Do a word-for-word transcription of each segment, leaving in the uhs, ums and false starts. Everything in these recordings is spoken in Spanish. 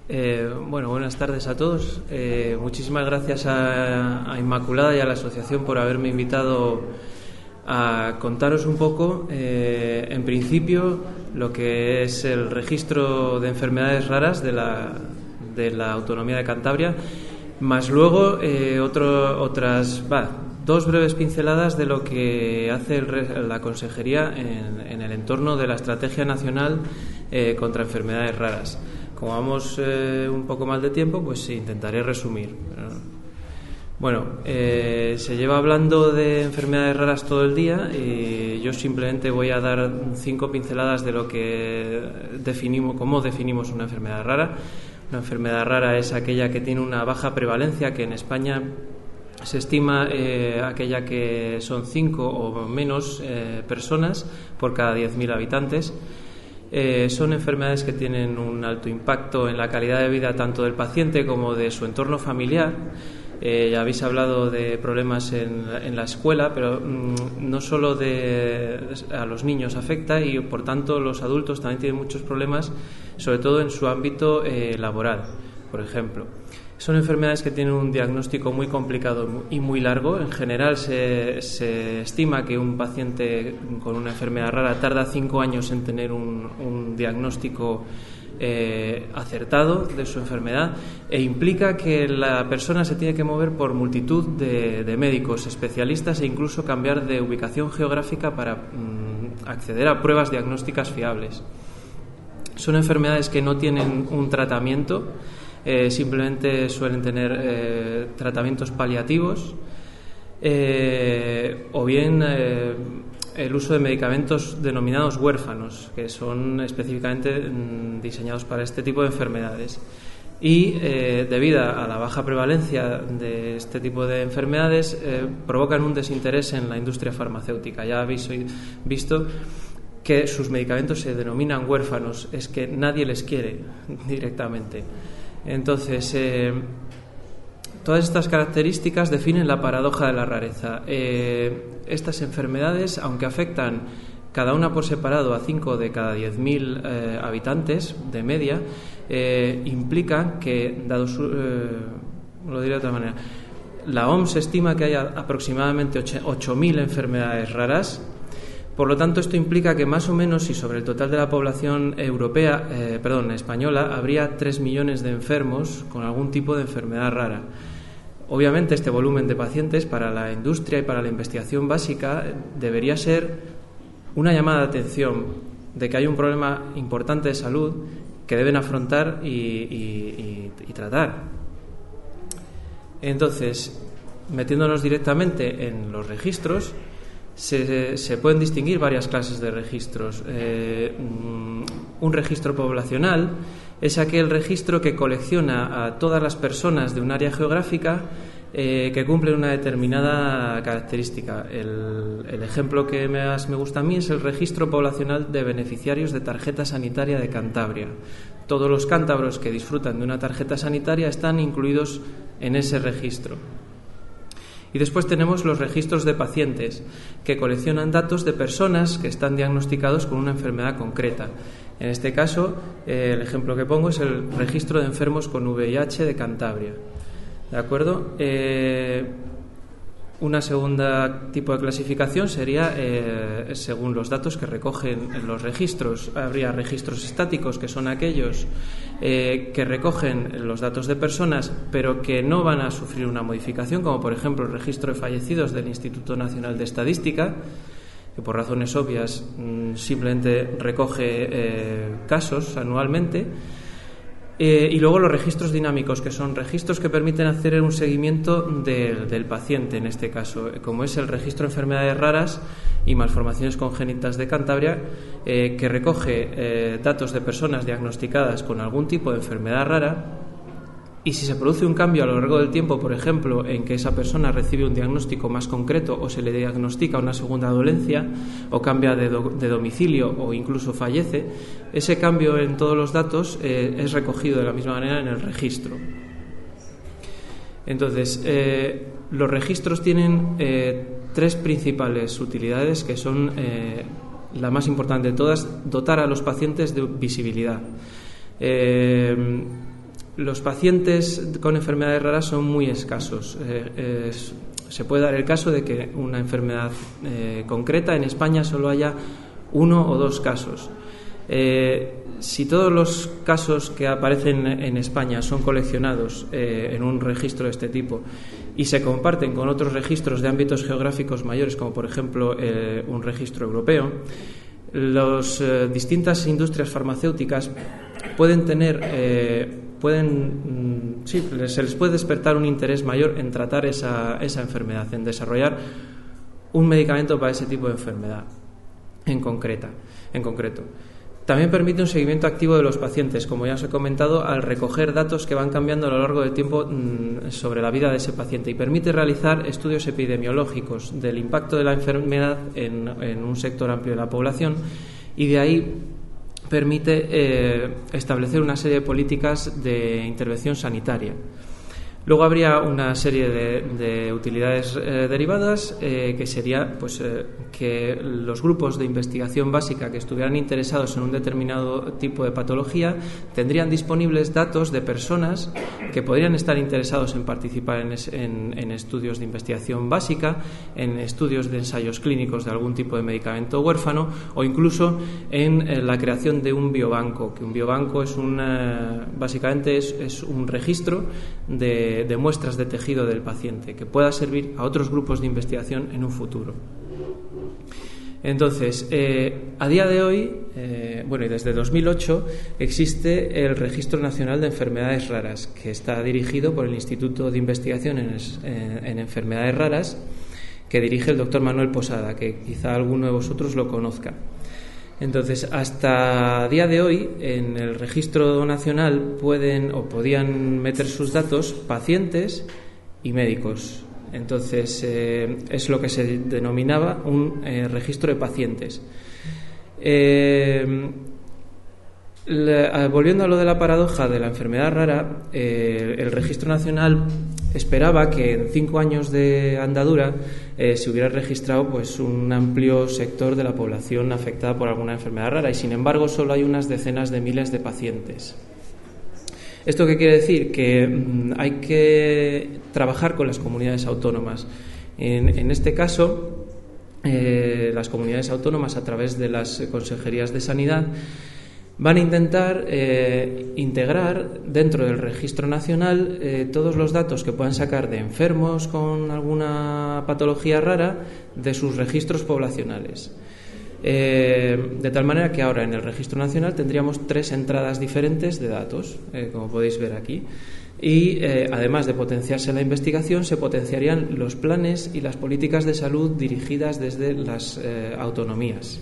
Eh, bueno, buenas tardes a todos. Eh, muchísimas gracias a, a Inmaculada y a la asociación por haberme invitado a contaros un poco, eh, en principio, lo que es el registro de enfermedades raras de la, de la Autonomía de Cantabria, más luego eh, otro, otras va, dos breves pinceladas de lo que hace el, la Consejería en, en el entorno de la Estrategia Nacional eh, contra Enfermedades Raras. Como vamos eh, un poco mal de tiempo, pues intentaré resumir. Bueno, eh, se lleva hablando de enfermedades raras todo el día y yo simplemente voy a dar cinco pinceladas de lo que definimos, cómo definimos una enfermedad rara. Una enfermedad rara es aquella que tiene una baja prevalencia, que en España se estima eh, aquella que son cinco o menos eh, personas por cada diez mil habitantes. Eh, son enfermedades que tienen un alto impacto en la calidad de vida tanto del paciente como de su entorno familiar. Eh, ya habéis hablado de problemas en, en la escuela, pero mmm, no solo de, a los niños afecta y, por tanto, los adultos también tienen muchos problemas, sobre todo en su ámbito eh, laboral, por ejemplo. Son enfermedades que tienen un diagnóstico muy complicado y muy largo. En general se, se estima que un paciente con una enfermedad rara tarda cinco años en tener un, un diagnóstico eh, acertado de su enfermedad, e implica que la persona se tiene que mover por multitud de, de médicos especialistas e incluso cambiar de ubicación geográfica para mm, acceder a pruebas diagnósticas fiables. Son enfermedades que no tienen un tratamiento. Eh, simplemente suelen tener eh, tratamientos paliativos eh, o bien eh, el uso de medicamentos denominados huérfanos, que son específicamente mm, diseñados para este tipo de enfermedades. Y eh, debido a la baja prevalencia de este tipo de enfermedades, eh, provocan un desinterés en la industria farmacéutica. Ya habéis visto que sus medicamentos se denominan huérfanos, es que nadie les quiere directamente. Entonces, eh, todas estas características definen la paradoja de la rareza. Eh, estas enfermedades, aunque afectan cada una por separado a cinco de cada diez mil eh, habitantes de media, eh, implican que, dado su, eh, lo diré de otra manera, la O M S estima que hay aproximadamente ocho mil enfermedades raras. Por lo tanto, esto implica que más o menos, y sobre el total de la población europea, eh, perdón, española, habría tres millones de enfermos con algún tipo de enfermedad rara. Obviamente, este volumen de pacientes para la industria y para la investigación básica debería ser una llamada de atención de que hay un problema importante de salud que deben afrontar y, y, y, y tratar. Entonces, metiéndonos directamente en los registros, Se, se pueden distinguir varias clases de registros. Eh, un registro poblacional es aquel registro que colecciona a todas las personas de un área geográfica eh, que cumplen una determinada característica. El, el ejemplo que más me gusta a mí es el registro poblacional de beneficiarios de tarjeta sanitaria de Cantabria. Todos los cántabros que disfrutan de una tarjeta sanitaria están incluidos en ese registro. Y después tenemos los registros de pacientes, que coleccionan datos de personas que están diagnosticados con una enfermedad concreta. En este caso, eh, el ejemplo que pongo es el registro de enfermos con V I H de Cantabria. ¿De acuerdo? Eh, una segunda tipo de clasificación sería eh, según los datos que recogen los registros. Habría registros estáticos, que son aquellos eh, que recogen los datos de personas pero que no van a sufrir una modificación, como por ejemplo el registro de fallecidos del Instituto Nacional de Estadística, que por razones obvias mmm, simplemente recoge eh, casos anualmente. Eh, y luego los registros dinámicos, que son registros que permiten hacer un seguimiento de, del paciente, en este caso, como es el registro de enfermedades raras y malformaciones congénitas de Cantabria, eh, que recoge eh, datos de personas diagnosticadas con algún tipo de enfermedad rara, y si se produce un cambio a lo largo del tiempo, por ejemplo, en que esa persona recibe un diagnóstico más concreto o se le diagnostica una segunda dolencia o cambia de, do, de domicilio o incluso fallece, ese cambio en todos los datos eh, es recogido de la misma manera en el registro. Entonces, eh, los registros tienen eh, tres principales utilidades, que son eh, la más importante de todas: dotar a los pacientes de visibilidad. Eh, los pacientes con enfermedades raras son muy escasos. Eh, es, se puede dar el caso de que una enfermedad eh, concreta en España solo haya uno o dos casos. Eh, si todos los casos que aparecen en España son coleccionados eh, en un registro de este tipo y se comparten con otros registros de ámbitos geográficos mayores, como por ejemplo eh, un registro europeo, las eh, distintas industrias farmacéuticas pueden tener, eh, pueden, mm, sí, se les puede despertar un interés mayor en tratar esa, esa enfermedad, en desarrollar un medicamento para ese tipo de enfermedad en concreta, en concreto. También permite un seguimiento activo de los pacientes, como ya os he comentado, al recoger datos que van cambiando a lo largo del tiempo mmm, sobre la vida de ese paciente, y permite realizar estudios epidemiológicos del impacto de la enfermedad en, en un sector amplio de la población, y de ahí permite eh, establecer una serie de políticas de intervención sanitaria. Luego habría una serie de, de utilidades eh, derivadas, eh, que sería pues, eh, que los grupos de investigación básica que estuvieran interesados en un determinado tipo de patología tendrían disponibles datos de personas que podrían estar interesados en participar en, es, en, en estudios de investigación básica, en estudios de ensayos clínicos de algún tipo de medicamento huérfano, o incluso en, en la creación de un biobanco, que un biobanco es una, básicamente es, es un registro de de muestras de tejido del paciente que pueda servir a otros grupos de investigación en un futuro. Entonces, eh, a día de hoy, eh, bueno, y desde dos mil ocho, existe el Registro Nacional de Enfermedades Raras, que está dirigido por el Instituto de Investigación en, en, en Enfermedades Raras, que dirige el doctor Manuel Posada, que quizá alguno de vosotros lo conozca. Entonces, hasta día de hoy, en el registro nacional pueden o podían meter sus datos pacientes y médicos. Entonces, eh, es lo que se denominaba un eh, registro de pacientes. Eh, le, volviendo a lo de la paradoja de la enfermedad rara, eh, el registro nacional esperaba que en cinco años de andadura eh, se hubiera registrado pues un amplio sector de la población afectada por alguna enfermedad rara, y sin embargo solo hay unas decenas de miles de pacientes. ¿Esto qué quiere decir? Que mmm, hay que trabajar con las comunidades autónomas. En, en este caso, eh, las comunidades autónomas, a través de las consejerías de sanidad, van a intentar eh, integrar dentro del registro nacional eh, todos los datos que puedan sacar de enfermos con alguna patología rara de sus registros poblacionales. Eh, de tal manera que ahora en el registro nacional tendríamos tres entradas diferentes de datos, eh, como podéis ver aquí. Y eh, además de potenciarse la investigación, se potenciarían los planes y las políticas de salud dirigidas desde las eh, autonomías.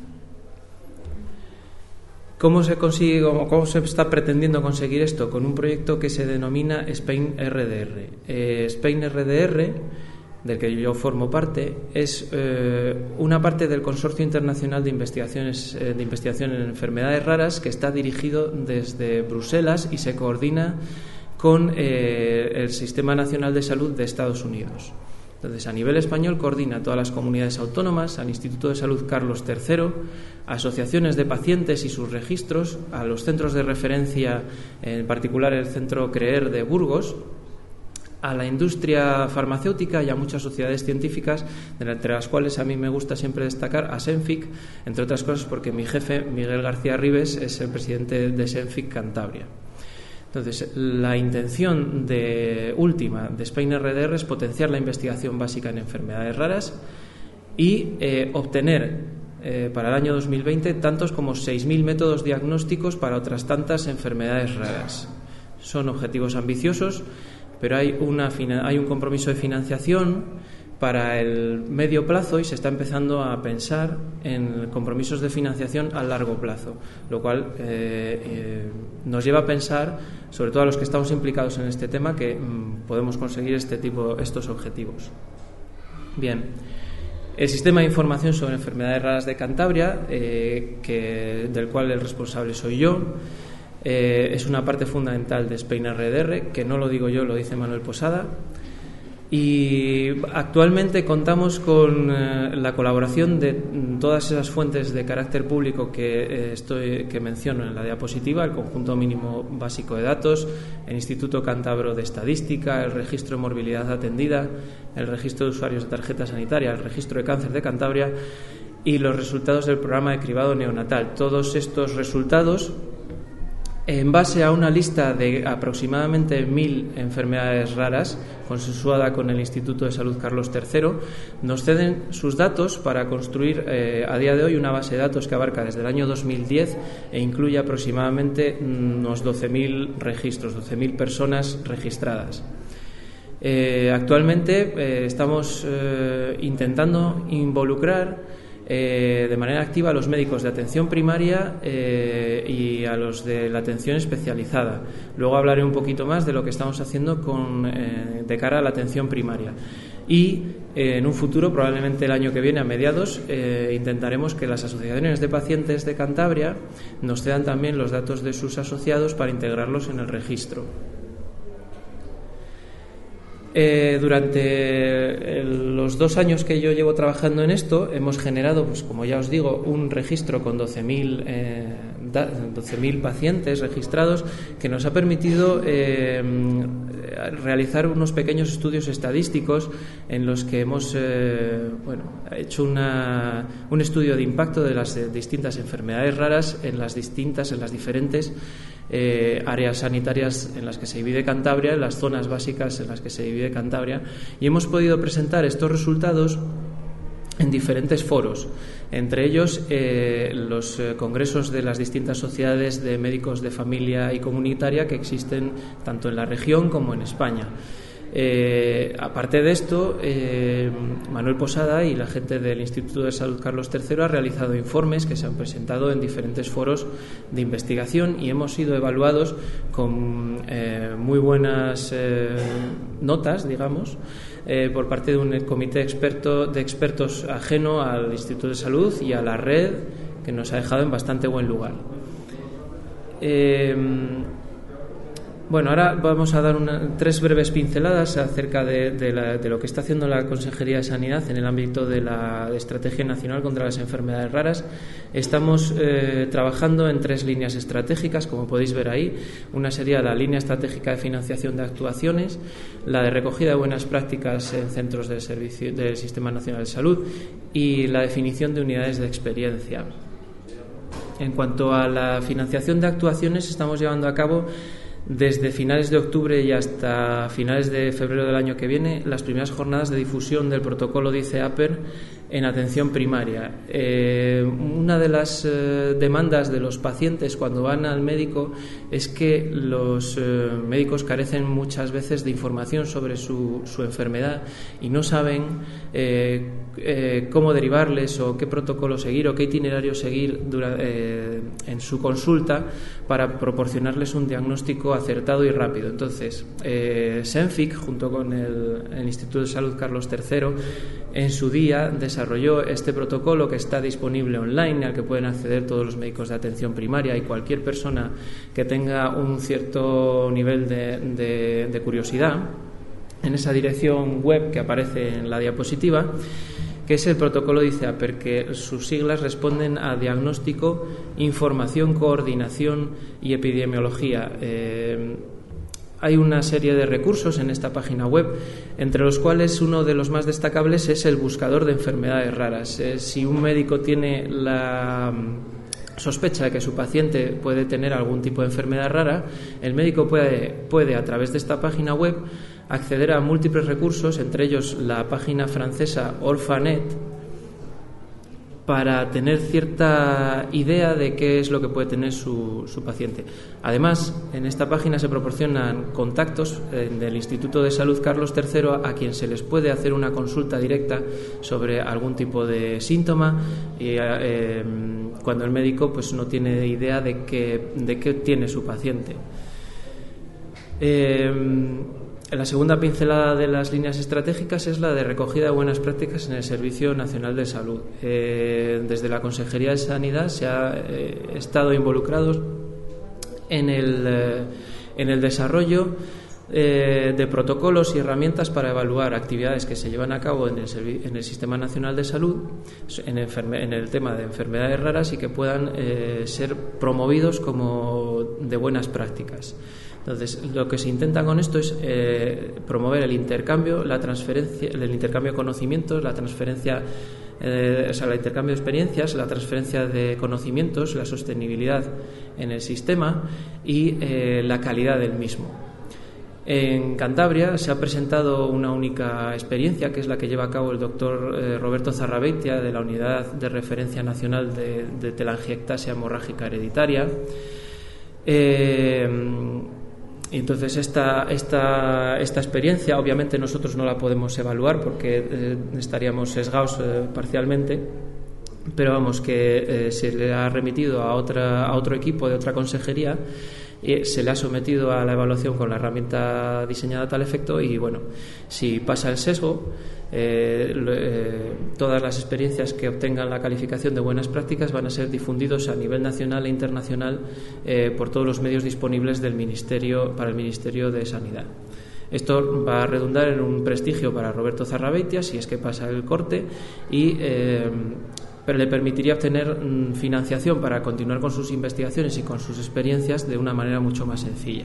¿Cómo se consigue, cómo se está pretendiendo conseguir esto? Con un proyecto que se denomina Spain R D R. Eh, Spain R D R, del que yo formo parte, es eh, una parte del Consorcio Internacional de Investigaciones eh, de Investigación en Enfermedades Raras, que está dirigido desde Bruselas y se coordina con eh, el Sistema Nacional de Salud de Estados Unidos. Entonces, a nivel español coordina a todas las comunidades autónomas, al Instituto de Salud Carlos tercero, a asociaciones de pacientes y sus registros, a los centros de referencia, en particular el Centro CREER de Burgos, a la industria farmacéutica y a muchas sociedades científicas, entre las cuales a mí me gusta siempre destacar a SENFIC, entre otras cosas porque mi jefe, Miguel García Ribes, es el presidente de SENFIC Cantabria. Entonces, la intención de última de Spain R D R es potenciar la investigación básica en enfermedades raras y eh, obtener eh, para el año dos mil veinte tantos como seis mil métodos diagnósticos para otras tantas enfermedades raras. Son objetivos ambiciosos, pero hay, una, hay un compromiso de financiación para el medio plazo y se está empezando a pensar en compromisos de financiación a largo plazo, lo cual eh, eh, nos lleva a pensar, sobre todo a los que estamos implicados en este tema, que mm, podemos conseguir este tipo, estos objetivos. Bien, el Sistema de Información sobre Enfermedades Raras de Cantabria, eh, que, del cual el responsable soy yo, eh, es una parte fundamental de Spain R D R, que no lo digo yo, lo dice Manuel Posada. Y actualmente contamos con eh, la colaboración de todas esas fuentes de carácter público que, eh, estoy, que menciono en la diapositiva: el Conjunto Mínimo Básico de Datos, el Instituto Cántabro de Estadística, el Registro de Morbilidad Atendida, el Registro de Usuarios de Tarjeta Sanitaria, el Registro de Cáncer de Cantabria y los resultados del programa de cribado neonatal. Todos estos resultados, en base a una lista de aproximadamente mil enfermedades raras consensuada con el Instituto de Salud Carlos tercero, nos ceden sus datos para construir eh, a día de hoy una base de datos que abarca desde el año dos mil diez e incluye aproximadamente unos doce mil registros, doce mil personas registradas. Eh, actualmente eh, estamos eh, intentando involucrar Eh, de manera activa a los médicos de atención primaria eh, y a los de la atención especializada. Luego hablaré un poquito más de lo que estamos haciendo con, eh, de cara a la atención primaria. Y eh, en un futuro, probablemente el año que viene, a mediados, eh, intentaremos que las asociaciones de pacientes de Cantabria nos cedan también los datos de sus asociados para integrarlos en el registro. Eh, durante el, los dos años que yo llevo trabajando en esto, hemos generado, pues como ya os digo, un registro con doce mil eh, doce mil pacientes registrados, que nos ha permitido eh, realizar unos pequeños estudios estadísticos en los que hemos eh, bueno, hecho una, un estudio de impacto de las eh, distintas enfermedades raras en las distintas, en las diferentes Eh, áreas sanitarias en las que se divide Cantabria, en las zonas básicas en las que se divide Cantabria, y hemos podido presentar estos resultados en diferentes foros, entre ellos eh, los eh, congresos de las distintas sociedades de médicos de familia y comunitaria que existen tanto en la región como en España. Eh, aparte de esto, eh, Manuel Posada y la gente del Instituto de Salud Carlos tercero ha realizado informes que se han presentado en diferentes foros de investigación y hemos sido evaluados con eh, muy buenas eh, notas, digamos, eh, por parte de un comité experto, de expertos ajeno al Instituto de Salud y a la red, que nos ha dejado en bastante buen lugar. Eh, Bueno, ahora vamos a dar una, tres breves pinceladas acerca de, de, la, de lo que está haciendo la Consejería de Sanidad en el ámbito de la Estrategia Nacional contra las Enfermedades Raras. Estamos eh, trabajando en tres líneas estratégicas, como podéis ver ahí. Una sería la línea estratégica de financiación de actuaciones, la de recogida de buenas prácticas en centros del, servicio, del Sistema Nacional de Salud y la definición de unidades de experiencia. En cuanto a la financiación de actuaciones, estamos llevando a cabo desde finales de octubre y hasta finales de febrero del año que viene las primeras jornadas de difusión del protocolo de I C E A P E R en atención primaria. Eh, una de las eh, demandas de los pacientes cuando van al médico es que los eh, médicos carecen muchas veces de información sobre su, su enfermedad y no saben eh, eh, cómo derivarles o qué protocolo seguir o qué itinerario seguir dura, eh, en su consulta para proporcionarles un diagnóstico acertado y rápido. Entonces, eh, SENFIC, junto con el, el Instituto de Salud Carlos tercero, en su día desarrolló este protocolo que está disponible online, al que pueden acceder todos los médicos de atención primaria y cualquier persona que tenga un cierto nivel de, de, de curiosidad, en esa dirección web que aparece en la diapositiva, que es el protocolo de I C E A P E R, que sus siglas responden a diagnóstico, información, coordinación y epidemiología. Eh, Hay una serie de recursos en esta página web, entre los cuales uno de los más destacables es el buscador de enfermedades raras. Eh, si un médico tiene la sospecha de que su paciente puede tener algún tipo de enfermedad rara, el médico puede, puede a través de esta página web acceder a múltiples recursos, entre ellos la página francesa Orphanet, para tener cierta idea de qué es lo que puede tener su, su paciente. Además, en esta página se proporcionan contactos eh, del Instituto de Salud Carlos tercero a quien se les puede hacer una consulta directa sobre algún tipo de síntoma y, eh, cuando el médico pues no tiene idea de qué, de qué tiene su paciente. Eh, La segunda pincelada de las líneas estratégicas es la de recogida de buenas prácticas en el Servicio Nacional de Salud. Eh, desde la Consejería de Sanidad se ha eh, estado involucrados en el, eh, en el desarrollo eh, de protocolos y herramientas para evaluar actividades que se llevan a cabo en el, en el Sistema Nacional de Salud en, enferme, en el tema de enfermedades raras y que puedan eh, ser promovidos como de buenas prácticas. Entonces, lo que se intenta con esto es eh, promover el intercambio, la transferencia, el intercambio de conocimientos, la transferencia, eh, o sea, el intercambio de experiencias, la transferencia de conocimientos, la sostenibilidad en el sistema y eh, la calidad del mismo. En Cantabria se ha presentado una única experiencia, que es la que lleva a cabo el doctor eh, Roberto Zarrabeitia, de la Unidad de Referencia Nacional de, de Telangiectasia Hemorrágica Hereditaria. Eh, entonces esta, esta, esta experiencia obviamente nosotros no la podemos evaluar porque eh, estaríamos sesgados eh, parcialmente, pero vamos que eh, se le ha remitido a, otra, a otro equipo de otra consejería y se le ha sometido a la evaluación con la herramienta diseñada a tal efecto y bueno, si pasa el sesgo, eh, eh, todas las experiencias que obtengan la calificación de buenas prácticas van a ser difundidos a nivel nacional e internacional eh, por todos los medios disponibles del Ministerio, para el Ministerio de Sanidad. Esto va a redundar en un prestigio para Roberto Zarrabeitia si es que pasa el corte y eh, pero le permitiría obtener mm, financiación para continuar con sus investigaciones y con sus experiencias de una manera mucho más sencilla.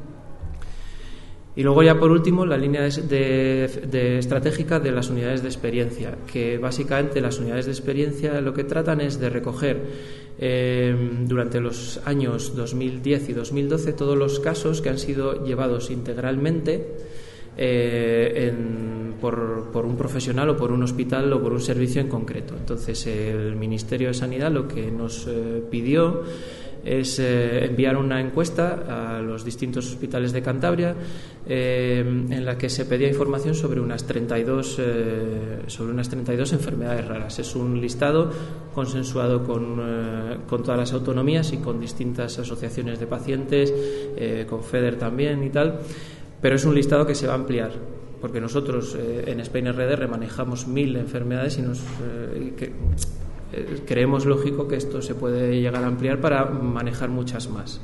Y luego ya por último la línea de, de, de estratégica de las unidades de experiencia, que básicamente las unidades de experiencia lo que tratan es de recoger eh, durante los años dos mil diez y dos mil doce todos los casos que han sido llevados integralmente Eh, en, por, por un profesional o por un hospital o por un servicio en concreto. Entonces el Ministerio de Sanidad lo que nos eh, pidió es eh, enviar una encuesta a los distintos hospitales de Cantabria eh, en la que se pedía información sobre unas treinta y dos eh, sobre unas treinta y dos enfermedades raras. Es un listado consensuado con, eh, con todas las autonomías y con distintas asociaciones de pacientes, eh, con FEDER también y tal. Pero es un listado que se va a ampliar, porque nosotros eh, en Spain R D R manejamos mil enfermedades y nos eh, y que, eh, creemos lógico que esto se puede llegar a ampliar para manejar muchas más.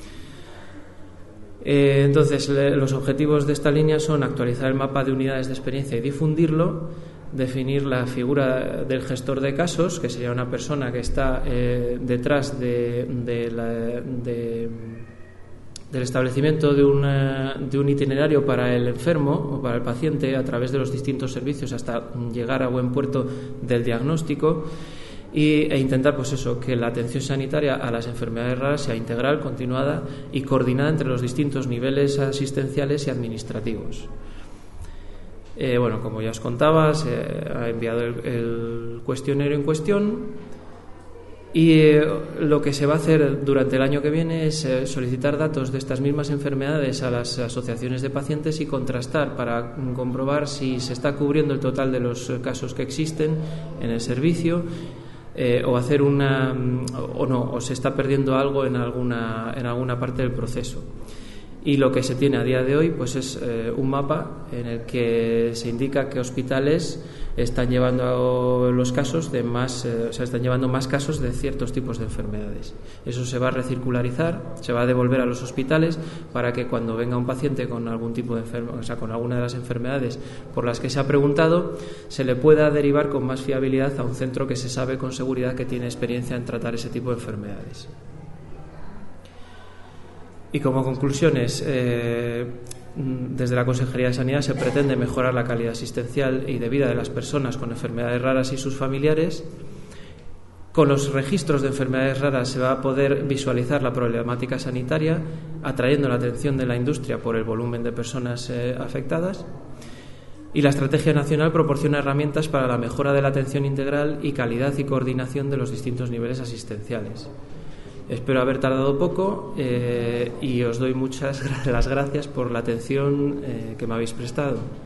Eh, entonces, le, los objetivos de esta línea son actualizar el mapa de unidades de experiencia y difundirlo, definir la figura del gestor de casos, que sería una persona que está eh, detrás de, de la... De, del establecimiento de, una, de un itinerario para el enfermo o para el paciente a través de los distintos servicios hasta llegar a buen puerto del diagnóstico y, e intentar pues eso, que la atención sanitaria a las enfermedades raras sea integral, continuada y coordinada entre los distintos niveles asistenciales y administrativos. Eh, bueno, como ya os contaba, se ha enviado el, el cuestionario en cuestión. Y eh, lo que se va a hacer durante el año que viene es eh, solicitar datos de estas mismas enfermedades a las asociaciones de pacientes y contrastar para comprobar si se está cubriendo el total de los casos que existen en el servicio eh, o hacer una o no o se está perdiendo algo en alguna en alguna parte del proceso. Y lo que se tiene a día de hoy pues es eh, un mapa en el que se indica qué hospitales están llevando los casos de más, eh, o sea, están llevando más casos de ciertos tipos de enfermedades. Eso se va a recircularizar, se va a devolver a los hospitales para que cuando venga un paciente con algún tipo de enfermedad, o sea, con alguna de las enfermedades por las que se ha preguntado, se le pueda derivar con más fiabilidad a un centro que se sabe con seguridad que tiene experiencia en tratar ese tipo de enfermedades. Y como conclusiones, eh, desde la Consejería de Sanidad se pretende mejorar la calidad asistencial y de vida de las personas con enfermedades raras y sus familiares. Con los registros de enfermedades raras se va a poder visualizar la problemática sanitaria, atrayendo la atención de la industria por el volumen de personas eh, afectadas. Y la Estrategia Nacional proporciona herramientas para la mejora de la atención integral y calidad y coordinación de los distintos niveles asistenciales. Espero haber tardado poco eh, y os doy muchas las gracias por la atención eh, que me habéis prestado.